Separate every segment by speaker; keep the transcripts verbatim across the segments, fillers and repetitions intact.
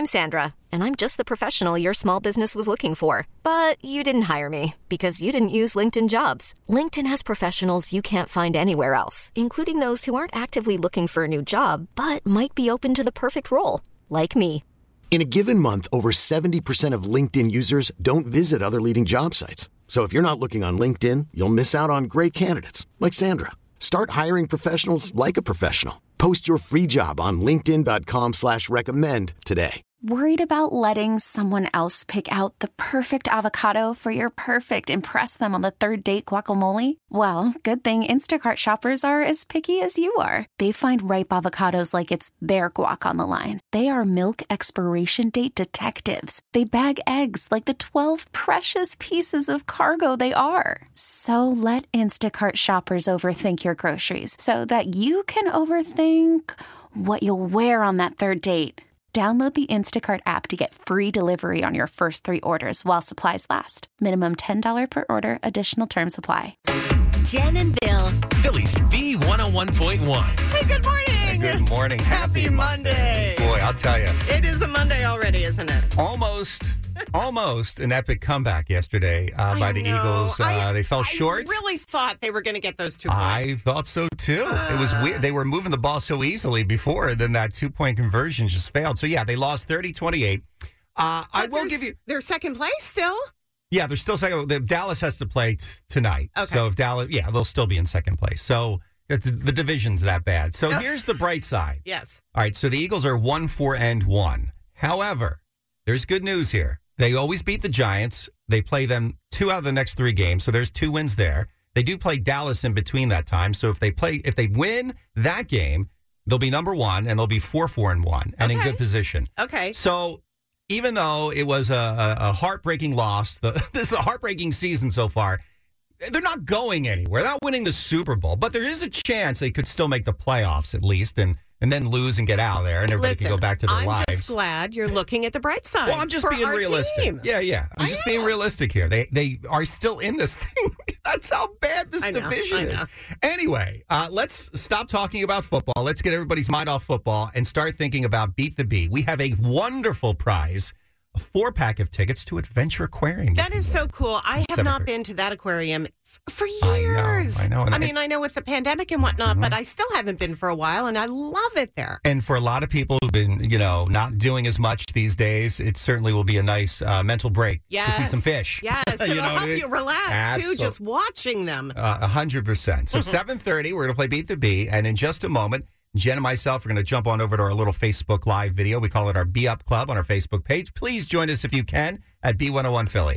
Speaker 1: I'm Sandra, and I'm just the professional your small business was looking for. But you didn't hire me because you didn't use LinkedIn Jobs. LinkedIn has professionals you can't find anywhere else, including those who aren't actively looking for a new job, but might be open to the perfect role, like me.
Speaker 2: In a given month, over seventy percent of LinkedIn users don't visit other leading job sites. So if you're not looking on LinkedIn, you'll miss out on great candidates like Sandra. Start hiring professionals like a professional. Post your free job on linkedin.com slash recommend today.
Speaker 3: Worried about letting someone else pick out the perfect avocado for your perfect impress them on the third date guacamole? Well, good thing Instacart shoppers are as picky as you are. They find ripe avocados like it's their guac on the line. They are milk expiration date detectives. They bag eggs like the twelve precious pieces of cargo they are. So let Instacart shoppers overthink your groceries so that you can overthink what you'll wear on that third date. Download the Instacart app to get free delivery on your first three orders while supplies last. Minimum ten dollars per order. Additional terms apply.
Speaker 4: Jen and Bill.
Speaker 5: Phillies B one oh one point one.
Speaker 6: Hey, good morning.
Speaker 5: Good morning.
Speaker 6: Happy, Happy Monday.
Speaker 5: Boy, I'll tell you.
Speaker 6: It is a Monday already, isn't it?
Speaker 5: Almost, almost an epic comeback yesterday uh, by the
Speaker 6: know.
Speaker 5: Eagles. Uh,
Speaker 6: I,
Speaker 5: they fell
Speaker 6: I
Speaker 5: short.
Speaker 6: I really thought they were going to get those two points.
Speaker 5: I thought so, too. Uh, it was weird. They were moving the ball so easily before, and then that two-point conversion just failed. So, yeah, they lost thirty twenty-eight. Uh, I will give you...
Speaker 6: They're second place still?
Speaker 5: Yeah, they're still second. The, Dallas has to play t- tonight.
Speaker 6: Okay.
Speaker 5: So, if Dallas... Yeah, they'll still be in second place. So... The, the division's that bad. So here's the bright side.
Speaker 6: Yes.
Speaker 5: All right, so the Eagles are one, four, and one. However, there's good news here. They always beat the Giants. They play them two out of the next three games, so there's two wins there. They do play Dallas in between that time. So if they play, if they win that game, they'll be number one, and they'll be four, four, and one, and
Speaker 6: okay.
Speaker 5: in good position.
Speaker 6: Okay.
Speaker 5: So even though it was a, a, a heartbreaking loss, the, this is a heartbreaking season so far. They're not going anywhere. They're not winning the Super Bowl, but there is a chance they could still make the playoffs at least, and, and then lose and get out of there, and everybody
Speaker 6: Listen,
Speaker 5: can go back to their
Speaker 6: I'm
Speaker 5: lives.
Speaker 6: I'm just glad you're looking at the bright side.
Speaker 5: Well, I'm just
Speaker 6: for
Speaker 5: being
Speaker 6: our
Speaker 5: realistic.
Speaker 6: Team.
Speaker 5: Yeah, yeah. I'm
Speaker 6: I
Speaker 5: just
Speaker 6: know.
Speaker 5: being realistic here. They they are still in this thing. That's how bad this
Speaker 6: I know,
Speaker 5: division
Speaker 6: I know.
Speaker 5: is. Anyway, uh, let's stop talking about football. Let's get everybody's mind off football and start thinking about Beat the Bee. We have a wonderful prize. A four-pack of tickets to Adventure Aquarium.
Speaker 6: That is so cool. I have not been to that aquarium for years.
Speaker 5: I know. I know.
Speaker 6: I mean, I know with the pandemic and whatnot, mm-hmm. but I still haven't been for a while, and I love it there.
Speaker 5: And for a lot of people who've been, you know, not doing as much these days, it certainly will be a nice uh, mental break
Speaker 6: yes.
Speaker 5: to see some fish.
Speaker 6: Yes,
Speaker 5: you
Speaker 6: it'll
Speaker 5: know,
Speaker 6: help
Speaker 5: it,
Speaker 6: you relax,
Speaker 5: absolutely.
Speaker 6: too, just watching them.
Speaker 5: Uh, one hundred percent. So
Speaker 6: mm-hmm.
Speaker 5: seven thirty, we're going to play Beat the Bee, and in just a moment, Jen and myself are going to jump on over to our little Facebook Live video. We call it our Be Up Club on our Facebook page. Please join us if you can at B one oh one Philly.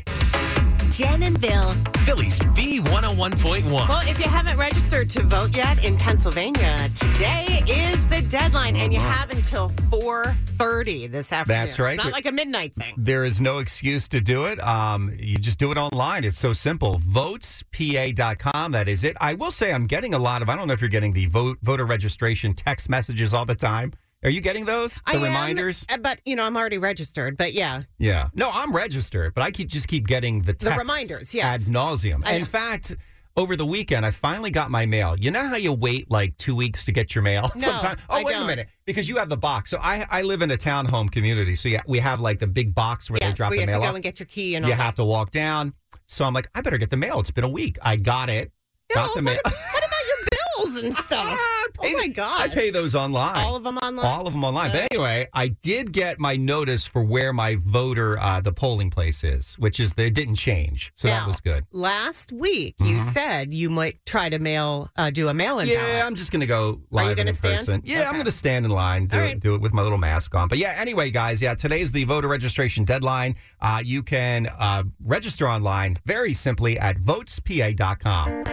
Speaker 4: Jen and Bill.
Speaker 5: Phillies B one oh one point one.
Speaker 6: Well, if you haven't registered to vote yet in Pennsylvania, today is the deadline, and you have until four thirty this afternoon.
Speaker 5: That's right.
Speaker 6: It's not like a midnight thing.
Speaker 5: There is no excuse to do it. Um, you just do it online. It's so simple. votes p a dot com. That is it. I will say I'm getting a lot of, I don't know if you're getting the vote, voter registration text messages all the time. Are you getting those? The
Speaker 6: I
Speaker 5: reminders?
Speaker 6: Am, but, you know, I'm already registered, but yeah.
Speaker 5: Yeah. No, I'm registered, but I keep just keep getting the texts
Speaker 6: The reminders, yes.
Speaker 5: ad nauseum.
Speaker 6: I
Speaker 5: In
Speaker 6: know.
Speaker 5: fact, over the weekend, I finally got my mail. You know how you wait like two weeks to get your mail?
Speaker 6: No,
Speaker 5: Sometimes. Oh,
Speaker 6: I
Speaker 5: wait
Speaker 6: don't.
Speaker 5: a minute. Because you have the box. So I I live in a townhome community. So yeah, we have like the big box where
Speaker 6: Yes,
Speaker 5: they drop
Speaker 6: where
Speaker 5: the
Speaker 6: you
Speaker 5: mail
Speaker 6: have to
Speaker 5: off.
Speaker 6: go and get your key and all
Speaker 5: You
Speaker 6: that.
Speaker 5: have to walk down. So I'm like, I better get the mail. It's been a week. I got it.
Speaker 6: No,
Speaker 5: got the
Speaker 6: what,
Speaker 5: mail.
Speaker 6: about, what about your bills and stuff?
Speaker 5: Pay-
Speaker 6: Oh, my God.
Speaker 5: I pay those online.
Speaker 6: All of them online?
Speaker 5: All of them online. But anyway, I did get my notice for where my voter, uh, the polling place is, which is, they didn't change. So
Speaker 6: Now,
Speaker 5: that was good.
Speaker 6: Last week, you
Speaker 5: Mhm.
Speaker 6: said you might try to mail, uh, do a mail-in
Speaker 5: Yeah,
Speaker 6: ballot.
Speaker 5: I'm just going to go
Speaker 6: Are you
Speaker 5: live
Speaker 6: gonna
Speaker 5: in
Speaker 6: stand?
Speaker 5: person. Yeah,
Speaker 6: Okay.
Speaker 5: I'm going to stand in line, do,
Speaker 6: All
Speaker 5: it,
Speaker 6: right.
Speaker 5: do it with my little mask on. But yeah, anyway, guys, yeah, today is the voter registration deadline. Uh, you can uh, register online very simply at votes p a dot com.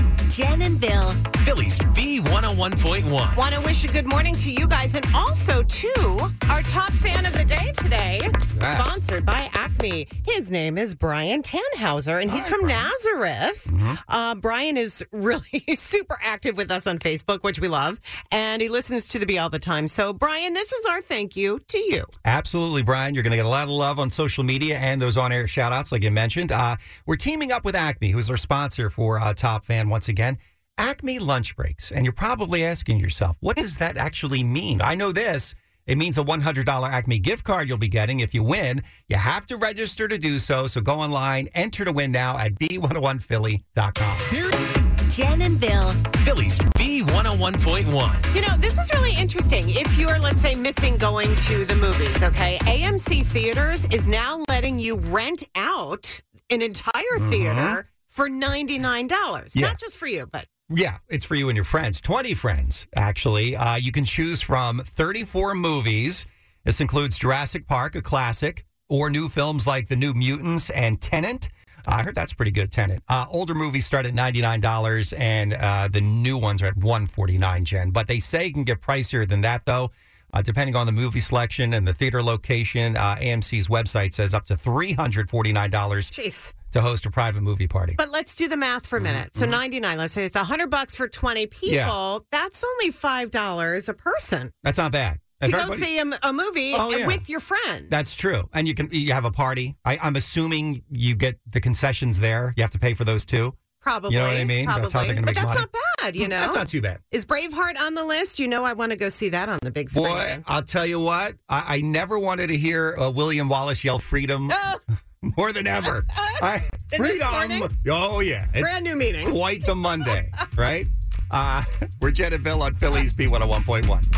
Speaker 4: Jen and Bill.
Speaker 5: Phillies B one oh one point one.
Speaker 6: Want to wish a good morning to you guys and also to our top fan of the day today,
Speaker 5: that?
Speaker 6: sponsored by Acme. His name is Brian Tannhauser, and he's
Speaker 5: Hi,
Speaker 6: from
Speaker 5: Brian.
Speaker 6: Nazareth.
Speaker 5: Mm-hmm.
Speaker 6: Uh, Brian is really super active with us on Facebook, which we love, and he listens to the Bee all the time. So, Brian, this is our thank you to you.
Speaker 5: Absolutely, Brian. You're going to get a lot of love on social media and those on-air shout-outs like you mentioned. Uh, we're teaming up with Acme, who's our sponsor for uh, Top Fan once again. Acme lunch breaks. And you're probably asking yourself, what does that actually mean? I know this. It means a one hundred dollars Acme gift card you'll be getting if you win. You have to register to do so. So go online, enter to win now at B one oh one Philly dot com.
Speaker 4: Jen and Bill.
Speaker 7: Philly's B one oh one point one.
Speaker 6: You know, this is really interesting. If you're, let's say, missing going to the movies, okay, A M C Theaters is now letting you rent out an entire
Speaker 5: Mm-hmm.
Speaker 6: theater for ninety-nine dollars.
Speaker 5: Yeah.
Speaker 6: Not just for you, but
Speaker 5: Yeah, it's for you and your friends. twenty friends, actually. Uh, you can choose from thirty-four movies. This includes Jurassic Park, a classic, or new films like The New Mutants and Tenet. Uh, I heard that's pretty good, Tenet. Uh, older movies start at ninety-nine dollars, and uh, the new ones are at one hundred forty-nine dollars, Jen. But they say it can get pricier than that, though, uh, depending on the movie selection and the theater location. Uh, A M C's website says up to three hundred forty-nine dollars.
Speaker 6: jeez.
Speaker 5: To host a private movie party.
Speaker 6: But let's do the math for a minute. So ninety-nine, let's say it's one hundred bucks for twenty people.
Speaker 5: Yeah.
Speaker 6: That's only five dollars a person
Speaker 5: That's not bad.
Speaker 6: to
Speaker 5: If
Speaker 6: go
Speaker 5: everybody-
Speaker 6: see a, a movie
Speaker 5: Oh, yeah.
Speaker 6: with your friends.
Speaker 5: That's true. And you can you have a party. I, I'm assuming you get the concessions there. You have to pay for those too.
Speaker 6: Probably.
Speaker 5: You know what I mean?
Speaker 6: Probably.
Speaker 5: That's how they're gonna
Speaker 6: But
Speaker 5: make
Speaker 6: that's
Speaker 5: money.
Speaker 6: not bad, you know?
Speaker 5: That's not too bad.
Speaker 6: Is Braveheart on the list? You know I want to go see that on the big screen.
Speaker 5: Boy, I'll tell you what. I, I never wanted to hear uh, William Wallace yell freedom
Speaker 6: Oh,
Speaker 5: more than ever. I,
Speaker 6: This morning?
Speaker 5: freedom. Oh, yeah. It's
Speaker 6: brand new meaning.
Speaker 5: quite the Monday, right? Uh, we're Jen and Bill on Philly's B one oh one point one.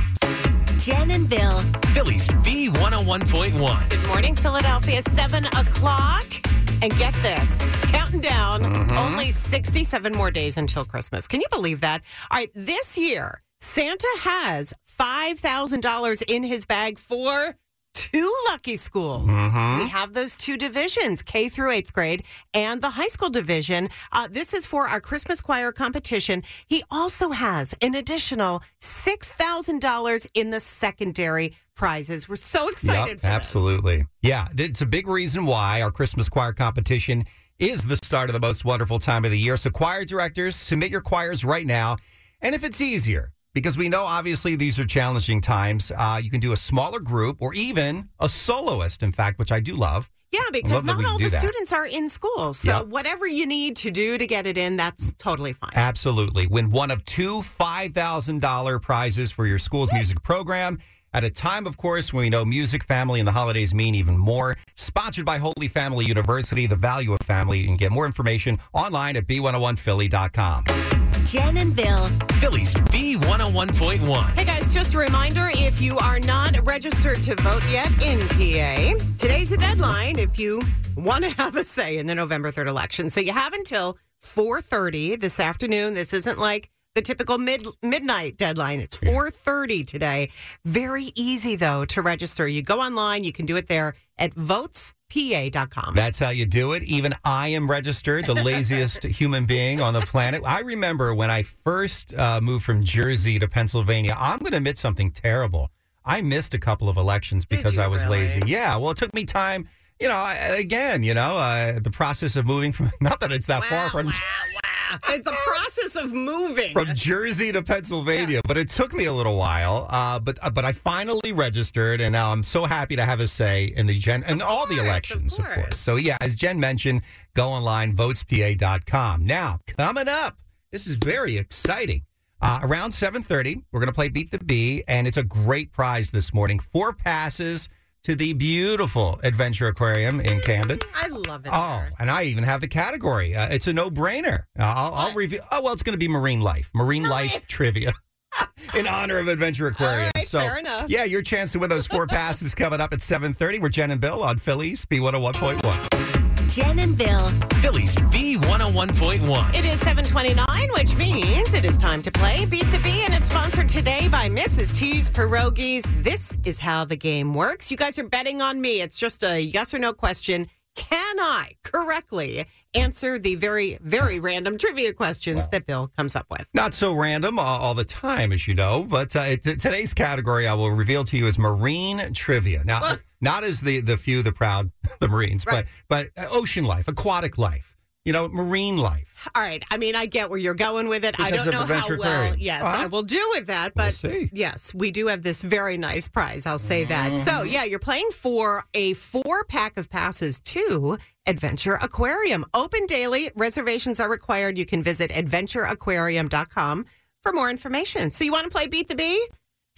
Speaker 4: Jen and Bill.
Speaker 7: Philly's B one oh one point one.
Speaker 6: Good morning, Philadelphia, seven o'clock. And get this, counting down,
Speaker 5: Mm-hmm.
Speaker 6: only sixty-seven more days until Christmas. Can you believe that? All right, this year, Santa has five thousand dollars in his bag for two lucky schools.
Speaker 5: Mm-hmm.
Speaker 6: We have those two divisions, K through eighth grade and the high school division. Uh, this is for our Christmas choir competition. He also has an additional six thousand dollars in the secondary prizes. We're so excited
Speaker 5: Yep,
Speaker 6: for this.
Speaker 5: absolutely. Yeah, it's a big reason why our Christmas choir competition is the start of the most wonderful time of the year. So choir directors, submit your choirs right now. And if it's easier, because we know obviously these are challenging times, uh, you can do a smaller group or even a soloist, in fact, which I do love.
Speaker 6: Yeah, because
Speaker 5: love that
Speaker 6: not
Speaker 5: we
Speaker 6: all
Speaker 5: do
Speaker 6: the
Speaker 5: that.
Speaker 6: students are in school. So
Speaker 5: Yep.
Speaker 6: whatever you need to do to get it in, that's totally fine.
Speaker 5: Absolutely. Win one of two five thousand dollars prizes for your school's music program. At a time, of course, when we know music, family, and the holidays mean even more. Sponsored by Holy Family University, the value of family. You can get more information online at B one oh one Philly dot com.
Speaker 4: Jen and Bill.
Speaker 7: Philly's B one oh one point one.
Speaker 6: Hey guys, just a reminder, if you are not registered to vote yet in P A, today's the deadline if you want to have a say in the November third election. So you have until four thirty this afternoon. This isn't like the typical mid midnight deadline. It's four thirty today. Very easy, though, to register. You go online. You can do it there at votes P A dot com.
Speaker 5: That's how you do it. Even I am registered, the laziest human being on the planet. I remember when I first uh, moved from Jersey to Pennsylvania, I'm going to admit something terrible. I missed a couple of elections
Speaker 6: Did
Speaker 5: because
Speaker 6: you
Speaker 5: I was
Speaker 6: really?
Speaker 5: lazy. Yeah, well, it took me time. You know, I, again, you know, uh, the process of moving from, not that it's that far from
Speaker 6: wow. It's the process of moving.
Speaker 5: from Jersey to Pennsylvania, but it took me a little while. Uh, but uh, but I finally registered, and now I'm so happy to have a say in the Gen and all the
Speaker 6: course, of
Speaker 5: elections, of course.
Speaker 6: course.
Speaker 5: So yeah, as Jen mentioned, go online, votes P A dot com. Now coming up, this is very exciting. Uh, around seven thirty, we're going to play Beat the Bee, and it's a great prize this morning. Four passes to the beautiful Adventure Aquarium in Camden.
Speaker 6: I love it.
Speaker 5: Oh,
Speaker 6: there.
Speaker 5: and I even have the category. Uh, it's a no-brainer. Uh, I'll, I'll review. Oh, well, it's going to be marine life, marine life trivia, in honor of Adventure Aquarium.
Speaker 6: All right,
Speaker 5: so,
Speaker 6: fair enough.
Speaker 5: yeah, your chance to win those four passes coming up at seven thirty. We're Jen and Bill on Phillies B one oh one point one.
Speaker 4: Jen and Bill.
Speaker 7: Philly's B one oh one point one.
Speaker 6: It is seven twenty-nine, which means it is time to play Beat the Bee, and it's sponsored today by Missus T's Pierogies. This is how the game works. You guys are betting on me. It's just a yes or no question. Can I correctly answer the very, very random trivia questions that Bill comes up with?
Speaker 5: Not so random uh, all the time, as you know, but uh, t- today's category I will reveal to you is marine trivia. Now,
Speaker 6: Well-
Speaker 5: not as the the few, the proud, the Marines,
Speaker 6: Right.
Speaker 5: but but uh, ocean life, aquatic life, you know, marine life.
Speaker 6: All right. I mean, I get where you're going with it. I
Speaker 5: Because
Speaker 6: don't
Speaker 5: of
Speaker 6: know
Speaker 5: the
Speaker 6: how
Speaker 5: Venture
Speaker 6: well.
Speaker 5: Aquarium.
Speaker 6: Yes,
Speaker 5: Uh-huh.
Speaker 6: I will do with that.
Speaker 5: We'll
Speaker 6: But
Speaker 5: see.
Speaker 6: yes, we do have this very nice prize. I'll say that.
Speaker 5: Mm-hmm.
Speaker 6: So yeah, you're playing for a four pack of passes to Adventure Aquarium. Open daily. Reservations are required. You can visit adventure aquarium dot com for more information. So you want to play Beat the Bee?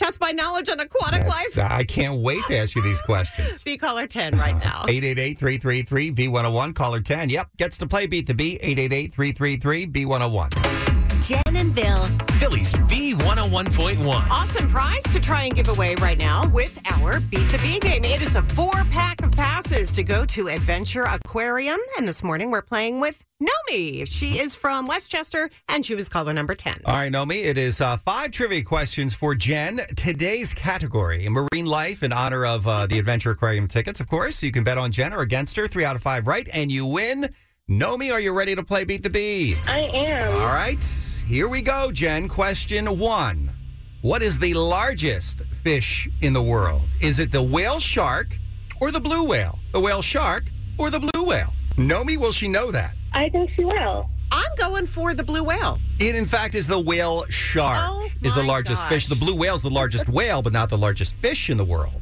Speaker 6: Test my knowledge on aquatic
Speaker 5: That's-
Speaker 6: life.
Speaker 5: I can't wait to ask you these questions.
Speaker 6: Be caller ten right now.
Speaker 5: eight eight eight, three three three, B one oh one, caller ten. Yep, gets to play Beat the Bee, eight eight eight, three three three, B one oh one.
Speaker 4: Jen and Bill.
Speaker 7: Phillies B one oh one point one.
Speaker 6: Awesome prize to try and give away right now with our Beat the Bee game. It is a four-pack of passes to go to Adventure Aquarium. And this morning we're playing with Nomi. She is from Westchester, and she was caller number ten.
Speaker 5: All right, Nomi, it is uh, five trivia questions for Jen. Today's category, marine life, in honor of uh, the Adventure Aquarium tickets, of course. You can bet on Jen or against her, three out of five right, and you win. Nomi, are you ready to play Beat the Bee?
Speaker 8: I am.
Speaker 5: All right, here we go, Jen. Question one. What is the largest fish in the world? Is it the whale shark or the blue whale? The whale shark or the blue whale? Nomi, will she know that?
Speaker 8: I think she will.
Speaker 6: I'm going for the blue whale.
Speaker 5: It, in fact, is the whale shark.
Speaker 6: Oh,
Speaker 5: is the
Speaker 6: my
Speaker 5: largest
Speaker 6: gosh.
Speaker 5: fish. The blue whale is the largest whale, but not the largest fish in the world.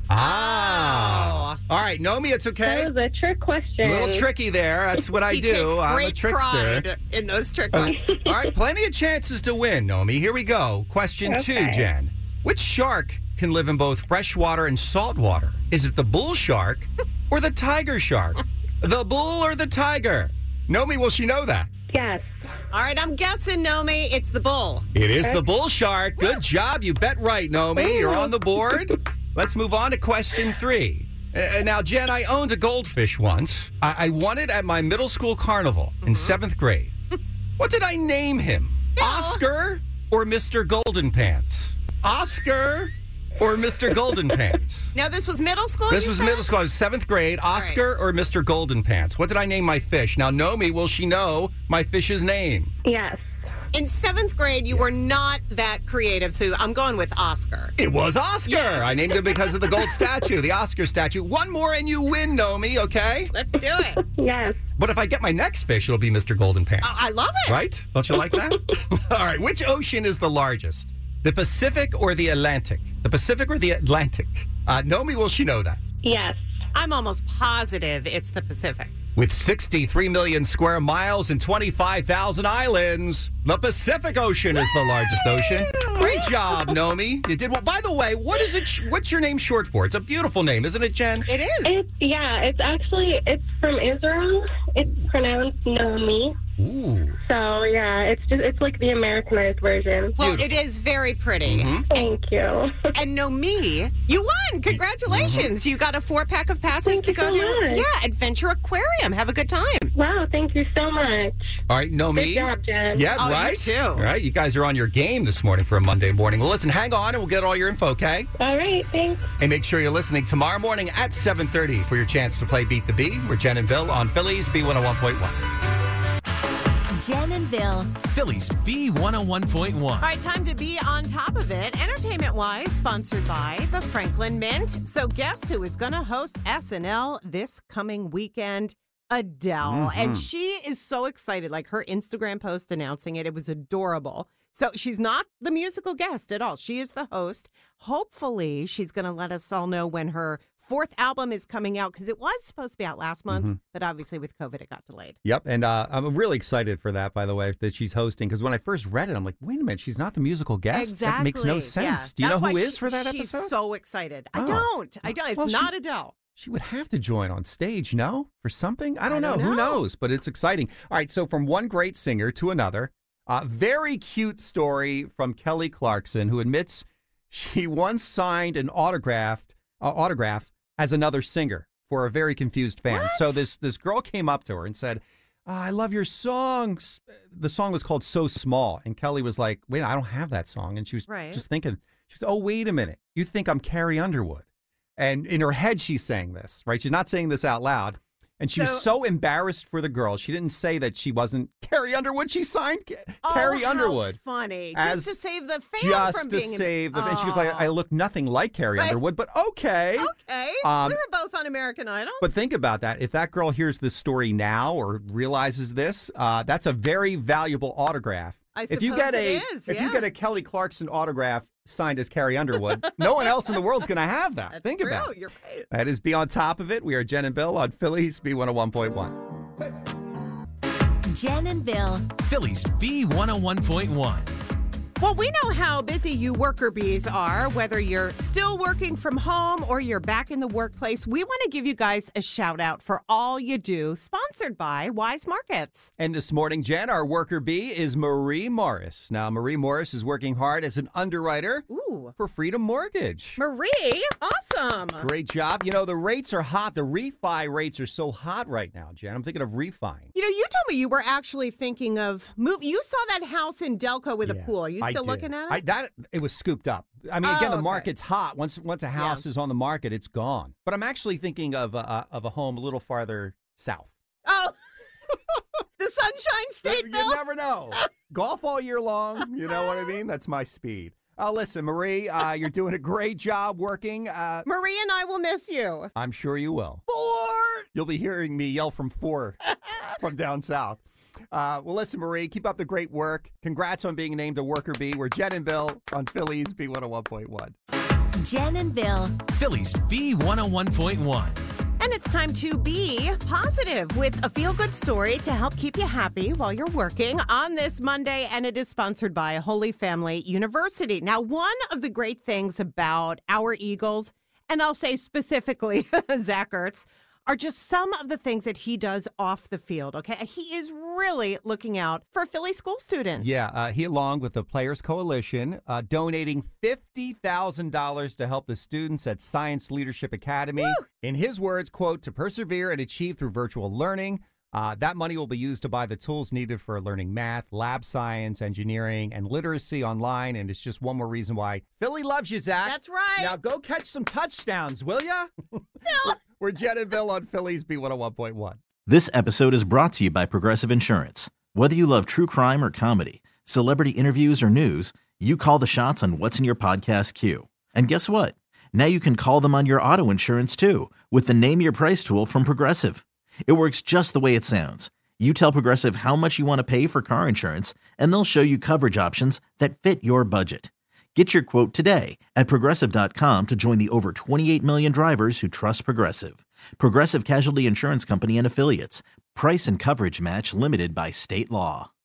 Speaker 5: Ah. All right, Nomi, it's okay.
Speaker 8: That was a trick question.
Speaker 5: A little tricky there. That's what I
Speaker 6: He
Speaker 5: do.
Speaker 6: takes
Speaker 5: I'm a
Speaker 6: great
Speaker 5: trickster.
Speaker 6: pride in those trick
Speaker 5: Uh,
Speaker 6: questions.
Speaker 5: all right, plenty of chances to win, Nomi. Here we go. Question two,
Speaker 8: Okay.
Speaker 5: Jen. Which shark can live in both freshwater and saltwater? Is it the bull shark or the tiger shark? The bull or the tiger? Nomi, will she know that?
Speaker 8: Yes.
Speaker 6: All right, I'm guessing, Nomi, it's the bull.
Speaker 5: It is the bull shark. Good job. You bet right, Nomi. You're on the board. Let's move on to question three. Uh, now, Jen, I owned a goldfish once. I, I won it at my middle school carnival in seventh grade. What did I name him? Oscar or Mister Golden Pants? Oscar or Mister Golden Pants?
Speaker 6: Now, this was middle school?
Speaker 5: This
Speaker 6: you
Speaker 5: was
Speaker 6: said?
Speaker 5: middle school. I was seventh grade. Oscar or Mister Golden Pants? What did I name my fish? Now, Nomi, will she know my fish's name?
Speaker 8: Yes.
Speaker 6: In seventh grade, you were not that creative, so I'm going with Oscar.
Speaker 5: It was Oscar.
Speaker 6: Yes.
Speaker 5: I named him because of the gold statue, the Oscar statue. One more and you win, Nomi, okay?
Speaker 6: Let's do it.
Speaker 8: Yes.
Speaker 5: But if I get my next fish, it'll be Mister Golden Pants.
Speaker 6: Oh, I love it.
Speaker 5: Right? Don't you like that? All right. Which ocean is the largest? The Pacific or the Atlantic? The Pacific or the Atlantic? Uh, Nomi, will she know that?
Speaker 8: Yes.
Speaker 6: I'm almost positive it's the Pacific.
Speaker 5: With sixty-three million square miles and twenty-five thousand islands, the Pacific Ocean is the largest ocean. Great job, Nomi. You did well. By the way, what is it? What's your name short for? It's a beautiful name, isn't it, Jen?
Speaker 6: It is.
Speaker 8: It's yeah. It's actually it's from Israel. It's pronounced Nomi.
Speaker 5: Ooh.
Speaker 8: So yeah, it's just it's like the Americanized version.
Speaker 6: Well, it is very pretty.
Speaker 5: Mm-hmm.
Speaker 8: Thank you.
Speaker 6: And Nomi, you won. Congratulations. You got a four pack of passes
Speaker 8: Thank
Speaker 6: to
Speaker 8: you
Speaker 6: go
Speaker 8: so
Speaker 6: to
Speaker 8: much.
Speaker 6: yeah, Adventure Aquarium. Have a good time.
Speaker 8: Wow. Thank you so much.
Speaker 5: All right, Nomi.
Speaker 8: Good job, Jen.
Speaker 5: Yeah,
Speaker 6: Oh, you
Speaker 5: right?
Speaker 6: too.
Speaker 5: All right, you guys are on your game this morning for a Monday morning. Well, listen, hang on and we'll get all your info, okay?
Speaker 8: All right. Thanks.
Speaker 5: And make sure you're listening tomorrow morning at seven thirty for your chance to play Beat the Bee. We're Jen and Bill on Phillies B one oh one point one.
Speaker 4: Jen and Bill.
Speaker 7: Phillies B one oh one point one.
Speaker 6: All right, time to be on top of it. Entertainment-wise, sponsored by the Franklin Mint. So guess who is going to host S N L this coming weekend? Adele.
Speaker 5: Mm-hmm.
Speaker 6: And she is so excited. Like her Instagram post announcing it, it was adorable. So she's not the musical guest at all. She is the host. Hopefully, she's going to let us all know when her fourth album is coming out, because it was supposed to be out last month,
Speaker 5: Mm-hmm.
Speaker 6: but obviously with COVID, it got delayed.
Speaker 5: Yep, and uh, I'm really excited for that, by the way, that she's hosting, because when I first read it, I'm like, wait a minute, she's not the musical guest?
Speaker 6: Exactly.
Speaker 5: That makes no sense.
Speaker 6: Yeah.
Speaker 5: Do you
Speaker 6: That's
Speaker 5: know who
Speaker 6: why
Speaker 5: is
Speaker 6: she-
Speaker 5: for that
Speaker 6: she's
Speaker 5: episode?
Speaker 6: so excited. I
Speaker 5: Oh.
Speaker 6: don't. I don't. It's
Speaker 5: Well, she-
Speaker 6: not Adele.
Speaker 5: She would have to join on stage, no? For something? I don't,
Speaker 6: I
Speaker 5: know.
Speaker 6: don't
Speaker 5: Who
Speaker 6: know.
Speaker 5: knows? But it's exciting. All right, so from one great singer to another, uh, very cute story from Kelly Clarkson, who admits she once signed an autographed uh, autograph as another singer for a very confused fan.
Speaker 6: What?
Speaker 5: So this this girl came up to her and said, oh, I love your songs. The song was called So Small. And Kelly was like, wait, I don't have that song. And she was
Speaker 6: Right.
Speaker 5: just thinking, she said, oh, wait a minute. You think I'm Carrie Underwood? And in her head, she's saying this, right? She's not saying this out loud. And she
Speaker 6: So-
Speaker 5: was so embarrassed for the girl. She didn't say that she wasn't Carrie Underwood. She signed Ca-
Speaker 6: Oh,
Speaker 5: Carrie
Speaker 6: how
Speaker 5: Underwood.
Speaker 6: funny.
Speaker 5: as
Speaker 6: Just to save the fan
Speaker 5: Just
Speaker 6: from
Speaker 5: to
Speaker 6: being...
Speaker 5: save the. And she was like,
Speaker 6: Aw.
Speaker 5: I look nothing like Carrie
Speaker 6: Right.
Speaker 5: Underwood, but okay.
Speaker 6: Okay.
Speaker 5: Um,
Speaker 6: we were both on American Idol.
Speaker 5: But think about that. If that girl hears this story now or realizes this, uh, that's a very valuable autograph.
Speaker 6: I
Speaker 5: if you
Speaker 6: suppose
Speaker 5: get a
Speaker 6: it is,
Speaker 5: if
Speaker 6: yeah.
Speaker 5: you get a Kelly Clarkson autograph signed as Carrie Underwood, no one else in the world's going to have that.
Speaker 6: That's
Speaker 5: Think
Speaker 6: true.
Speaker 5: about it.
Speaker 6: You're right.
Speaker 5: That is Be On Top of It. We are Jen and Bill on Phillies B one oh one point one.
Speaker 4: Jen and Bill.
Speaker 7: Phillies B one oh one point one.
Speaker 6: Well, we know how busy you worker bees are, whether you're still working from home or you're back in the workplace. We want to give you guys a shout out for all you do, sponsored by Wise Markets.
Speaker 9: And this morning, Jen, our worker bee is Marie Morris. Now, Marie Morris is working hard as an underwriter
Speaker 6: Ooh.
Speaker 9: for Freedom Mortgage.
Speaker 6: Marie, awesome.
Speaker 9: Great job. You know, the rates are hot. The refi rates are so hot right now, Jen. I'm thinking of refiing.
Speaker 6: You know, you told me you were actually thinking of move. You saw that house in Delco with
Speaker 9: Yeah,
Speaker 6: a pool. Are you
Speaker 9: I
Speaker 6: still
Speaker 9: did.
Speaker 6: looking at it?
Speaker 9: I, that it was scooped up. I mean,
Speaker 6: Oh,
Speaker 9: again, the
Speaker 6: okay.
Speaker 9: market's hot. Once once a house
Speaker 6: Yeah.
Speaker 9: is on the market, it's gone. But I'm actually thinking of a, of a home a little farther south.
Speaker 6: Oh, the Sunshine State,
Speaker 9: You
Speaker 6: Bill.
Speaker 9: never know. Golf all year long. You know what I mean? That's my speed. Oh, listen, Marie, uh, you're doing a great job working. Uh,
Speaker 6: Marie and I will miss you.
Speaker 9: I'm sure you will.
Speaker 6: Four.
Speaker 9: You'll be hearing me yell from four from down south. Uh, well, listen, Marie, keep up the great work. Congrats on being named a worker bee. We're Jen and Bill on Phillies B one oh one point one.
Speaker 4: Jen and Bill.
Speaker 7: Phillies B one oh one point one.
Speaker 6: And it's time to be positive with a feel-good story to help keep you happy while you're working on this Monday, and it is sponsored by Holy Family University. Now, one of the great things about our Eagles, and I'll say specifically Zach Ertz, are just some of the things that he does off the field, okay? He is really looking out for Philly school students.
Speaker 9: Yeah, uh, he, along with the Players Coalition, uh, donating fifty thousand dollars to help the students at Science Leadership Academy.
Speaker 6: Woo!
Speaker 9: In his words, quote, to persevere and achieve through virtual learning. Uh, that money will be used to buy the tools needed for learning math, lab science, engineering, and literacy online. And it's just one more reason why Philly loves you, Zach.
Speaker 6: That's right.
Speaker 9: Now go catch some touchdowns, will ya? We're, we're Jen and Bill on Phillies B one oh one point one.
Speaker 10: This episode is brought to you by Progressive Insurance. Whether you love true crime or comedy, celebrity interviews or news, you call the shots on what's in your podcast queue. And guess what? Now you can call them on your auto insurance too with the Name Your Price tool from Progressive. It works just the way it sounds. You tell Progressive how much you want to pay for car insurance, and they'll show you coverage options that fit your budget. Get your quote today at Progressive dot com to join the over twenty-eight million drivers who trust Progressive. Progressive Casualty Insurance Company and Affiliates. Price and coverage match limited by state law.